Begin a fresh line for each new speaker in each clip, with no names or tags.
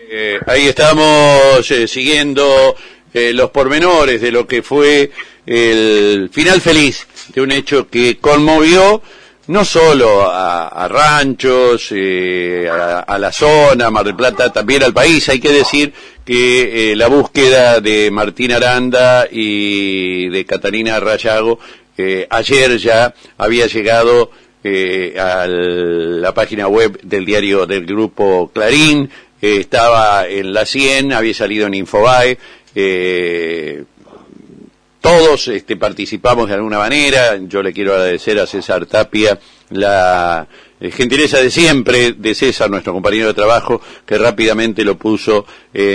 Ahí estamos siguiendo los pormenores de lo que fue el final feliz de un hecho que conmovió no solo a ranchos, a la zona, Mar del Plata, también al país. Hay que decir que la búsqueda de Martín Aranda y de Catalina Rayago ayer ya había llegado a la página web del diario del Grupo Clarín, estaba en la 100, había salido en Infobae, todos participamos de alguna manera. Yo le quiero agradecer a César Tapia la gentileza de siempre de César, nuestro compañero de trabajo, que rápidamente lo puso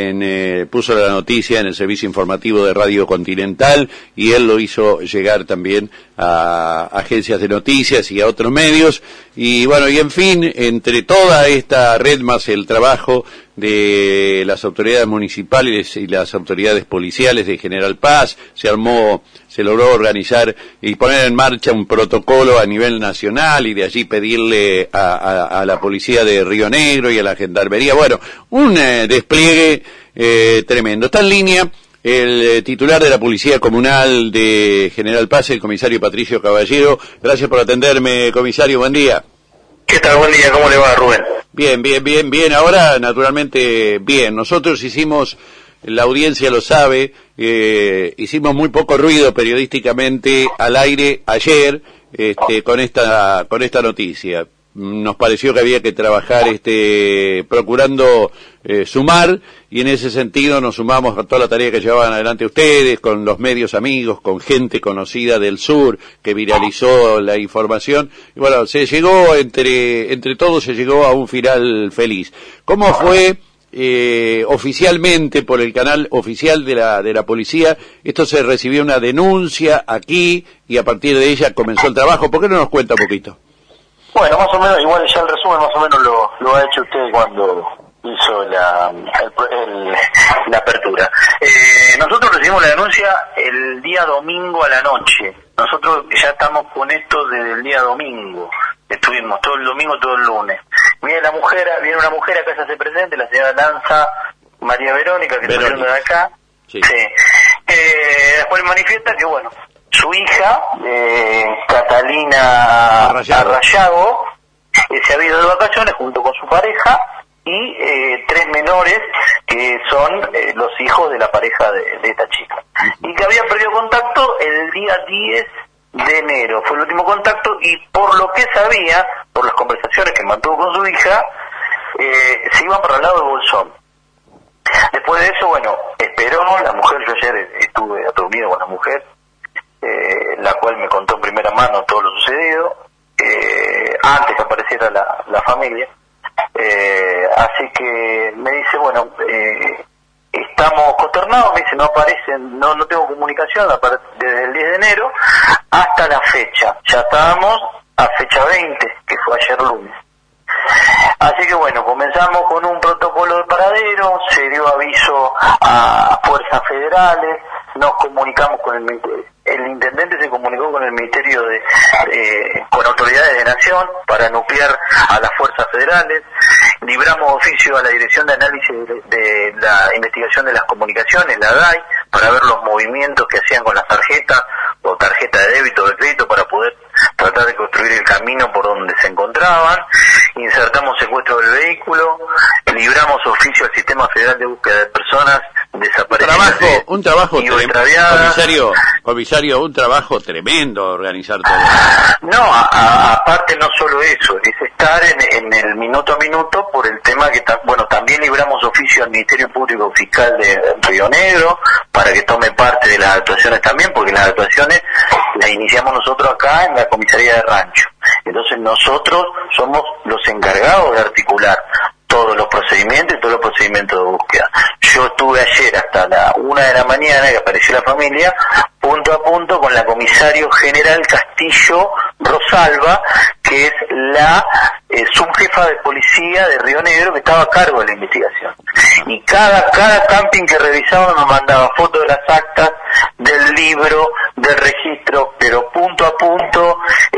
la noticia en el servicio informativo de Radio Continental, y él lo hizo llegar también a agencias de noticias y a otros medios. Y bueno, y en fin, entre toda esta red más el trabajo de las autoridades municipales y las autoridades policiales de General Paz, se logró organizar y poner en marcha un protocolo a nivel nacional, y de allí pedirle a la policía de Río Negro y a la gendarmería, bueno, un despliegue tremendo. Está en línea el titular de la Policía Comunal de General Paz, el comisario Patricio Caballero. Gracias por atenderme, comisario, buen día.
¿Qué tal? Buen día, ¿cómo le va, Rubén?
Bien. Ahora, naturalmente, bien. Nosotros hicimos, la audiencia lo sabe, hicimos muy poco ruido periodísticamente al aire ayer, con esta noticia. Nos pareció que había que trabajar, procurando sumar, y en ese sentido nos sumamos a toda la tarea que llevaban adelante ustedes, con los medios amigos, con gente conocida del sur que viralizó la información, y bueno, se llegó, entre todos se llegó a un final feliz. ¿Cómo fue oficialmente, por el canal oficial de la policía? Esto se recibió una denuncia aquí, y a partir de ella comenzó el trabajo. ¿Por qué no nos cuenta un poquito?
Bueno, más o menos, igual ya el resumen más o menos lo ha hecho usted cuando hizo la apertura. Nosotros recibimos la denuncia el día domingo a la noche. Nosotros ya estamos con esto desde el día domingo. Estuvimos todo el domingo, todo el lunes. Viene una mujer acá, se hace presente, la señora Lanza María Verónica, que está viendo de acá. Sí. Después manifiesta que, bueno, su hija, Catalina Rayago, se había ido de vacaciones junto con su pareja y 3 menores que son los hijos de la pareja de esta chica. Y que había perdido contacto el día 10 de enero. Fue el último contacto, y por lo que sabía, por las conversaciones que mantuvo con su hija, se iba para el lado de Bolsón. Después de eso, bueno, esperó la mujer. Yo ayer estuve reunido con la mujer, la cual me contó en primera mano todo lo sucedido, antes que apareciera la familia. Así que me dice, bueno, estamos consternados, me dice, no aparecen, no tengo comunicación desde el 10 de enero hasta la fecha. Ya estábamos a fecha 20, que fue ayer lunes. Así que bueno, comenzamos con un protocolo de paradero, se dio aviso a fuerzas federales, nos comunicamos con el intendente se comunicó con el Ministerio con autoridades de Nación para nuclear a las fuerzas federales, libramos oficio a la Dirección de Análisis de la Investigación de las Comunicaciones, la DAI, para ver los movimientos que hacían con las tarjetas, o tarjeta de débito o de crédito, para poder tratar de construir el camino por donde se encontraban. Insertamos secuestro del vehículo, libramos oficio al Sistema Federal de Búsqueda de Personas desaparecidas.
Un trabajo tremendo, comisario, un trabajo tremendo organizar todo.
No, aparte no solo eso, es estar en el minuto a minuto por el tema que, bueno, también libramos oficio al Ministerio Público Fiscal de Río Negro para que tome parte de las actuaciones también, porque las actuaciones las iniciamos nosotros acá en la comisaría de Rancho. Entonces nosotros somos los encargados de articular todos los procedimientos y todos los procedimientos de búsqueda. Yo estuve ayer hasta la 1 de la mañana, que apareció la familia, punto a punto con la comisario general Castillo Rosalba, que es la subjefa de policía de Río Negro, que estaba a cargo de la investigación. y cada camping que revisaban nos mandaba fotos de las actas, del libro, del registro, pero punto a punto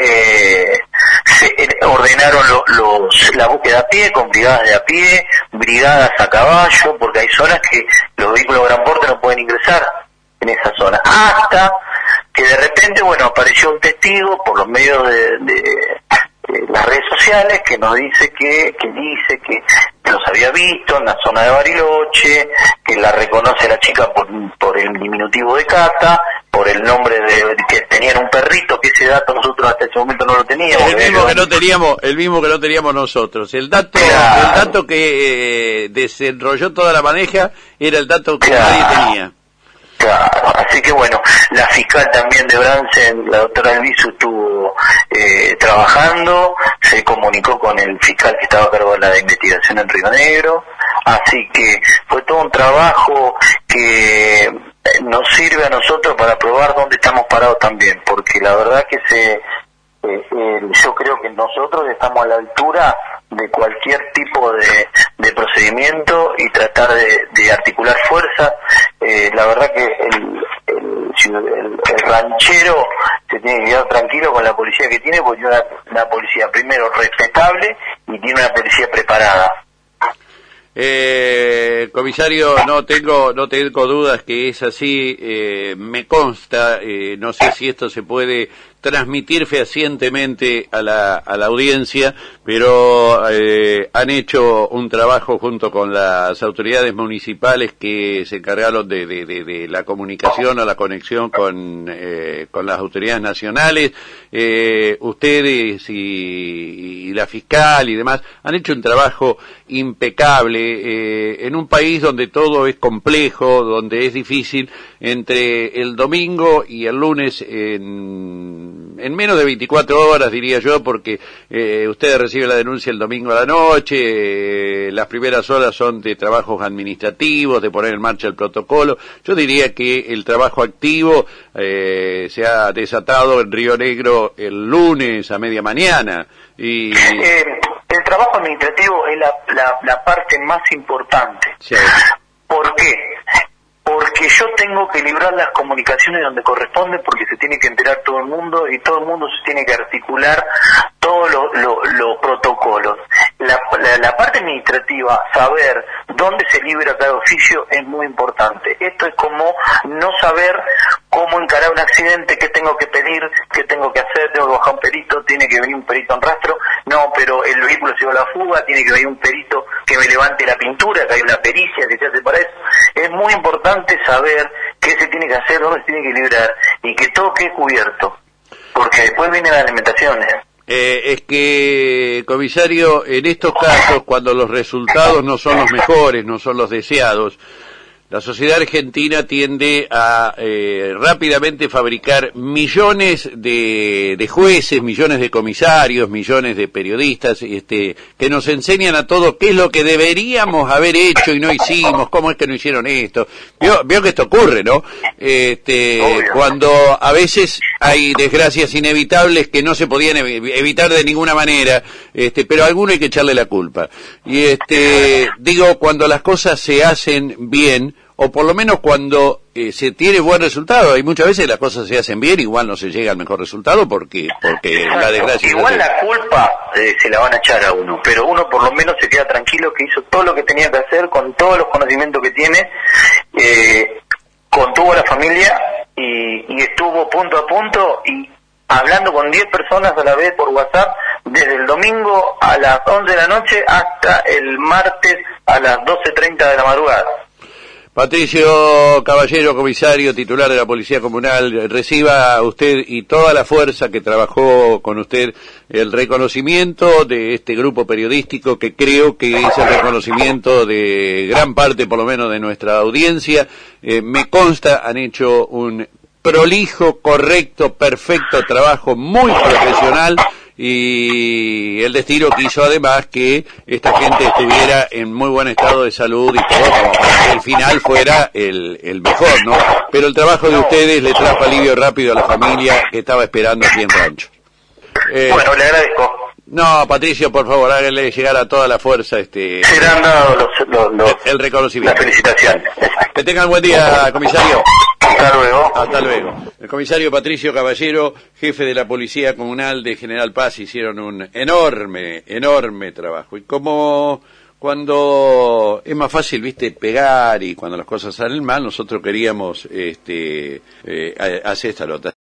se ordenaron la búsqueda a pie, con brigadas de a pie, brigadas a caballo, porque hay zonas que los vehículos de gran porte no pueden ingresar en esa zona, hasta que de repente, bueno, apareció un testigo por los medios de las redes sociales que nos dice que los había visto en la zona de Bariloche, que la reconoce la chica por el diminutivo de Cata, por el nombre de que tenían un perrito, que ese dato nosotros hasta ese momento no lo teníamos.
El mismo que no teníamos nosotros. El dato que desenrolló toda la maneja era el dato que nadie tenía.
Claro, así que bueno, la fiscal también de Bransen, la doctora Elviso, estuvo trabajando, se comunicó con el fiscal que estaba a cargo de la investigación en Río Negro, así que fue todo un trabajo que nos sirve a nosotros para probar dónde estamos parados también, porque la verdad que yo creo que nosotros estamos a la altura de cualquier tipo de procedimiento y tratar de articular fuerza. La verdad que el ranchero se tiene que quedar tranquilo con la policía que tiene, porque tiene una policía primero respetable y tiene una policía preparada.
Comisario, no tengo dudas que es así, me consta, no sé si esto se puede transmitir fehacientemente a la audiencia, pero han hecho un trabajo junto con las autoridades municipales que se encargaron de la comunicación o la conexión con las autoridades nacionales. Ustedes y la fiscal y demás han hecho un trabajo impecable en un país donde todo es complejo, donde es difícil. Entre el domingo y el lunes en menos de 24 horas, diría yo, porque ustedes reciben la denuncia el domingo a la noche, las primeras horas son de trabajos administrativos, de poner en marcha el protocolo. Yo diría que el trabajo activo se ha desatado en Río Negro el lunes a media mañana. Y
el trabajo administrativo es la parte más importante.
Sí.
¿Por qué? Porque yo tengo que librar las comunicaciones donde corresponde, porque se tiene que enterar todo el mundo y todo el mundo se tiene que articular todos los protocolos. La parte administrativa, saber dónde se libra cada oficio es muy importante. Esto es como no saber cómo encarar un accidente, qué tengo que pedir, qué tengo que hacer, tengo que bajar un perito, tiene que venir un perito en rastro, no, pero el vehículo se dio a la fuga, tiene que venir un perito que me levante la pintura, que hay una pericia que se hace para eso. Es muy importante saber qué se tiene que hacer, dónde se tiene que librar y que todo quede cubierto, porque después vienen las alimentaciones.
Es que, comisario, en estos casos, cuando los resultados no son los mejores, no son los deseados, la sociedad argentina tiende a rápidamente fabricar millones de jueces, millones de comisarios, millones de periodistas, que nos enseñan a todos qué es lo que deberíamos haber hecho y no hicimos, cómo es que no hicieron esto. Veo que esto ocurre, ¿no? Cuando a veces hay desgracias inevitables que no se podían evitar de ninguna manera, pero a alguno hay que echarle la culpa. Y digo, cuando las cosas se hacen bien, o por lo menos cuando se tiene buen resultado, y muchas veces las cosas se hacen bien, igual no se llega al mejor resultado porque la desgracia...
Igual la culpa se la van a echar a uno, pero uno por lo menos se queda tranquilo que hizo todo lo que tenía que hacer con todos los conocimientos que tiene, contuvo a la familia y estuvo punto a punto y hablando con 10 personas a la vez por WhatsApp desde el domingo a las 11 de la noche hasta el martes a las 12:30 de la madrugada.
Patricio Caballero, comisario titular de la Policía Comunal, reciba usted y toda la fuerza que trabajó con usted el reconocimiento de este grupo periodístico, que creo que es el reconocimiento de gran parte, por lo menos, de nuestra audiencia. Me consta, han hecho un prolijo, correcto, perfecto trabajo, muy profesional, y el destino quiso además que esta gente estuviera en muy buen estado de salud y todo, como para que el final fuera el mejor, ¿no? Pero el trabajo de ustedes le trajo alivio rápido a la familia que estaba esperando aquí en Rancho.
Bueno, le agradezco.
No, Patricio, por favor, háganle llegar a toda la fuerza
serán dados
el reconocimiento.
las felicitaciones.
Que tengan buen día, comisario.
Hasta luego.
Hasta luego. El comisario Patricio Caballero, jefe de la Policía Comunal de General Paz, hicieron un enorme trabajo. Y como cuando es más fácil, viste, pegar y cuando las cosas salen mal, nosotros queríamos hacer esta nota.